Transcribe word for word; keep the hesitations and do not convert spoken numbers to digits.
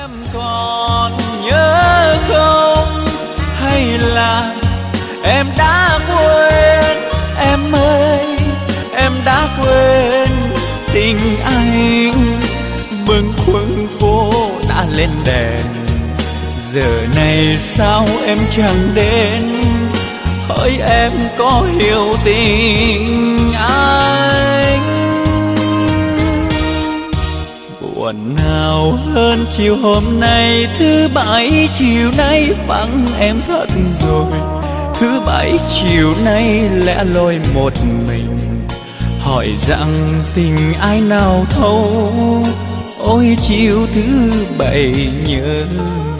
Em còn nhớ không, hay là em đã quên? Em ơi, em đã quên tình anh. Bâng khuâng phố đã lên đèn, giờ này sao em chẳng đến? Hỡi em có hiểu tình anh? Buồn nào hơn chiều hôm nay, thứ bảy chiều nay vắng em thật rồi. Thứ bảy chiều nay lẻ loi một mình, hỏi rằng tình ai nào thấu. Ôi chiều thứ bảy nhớ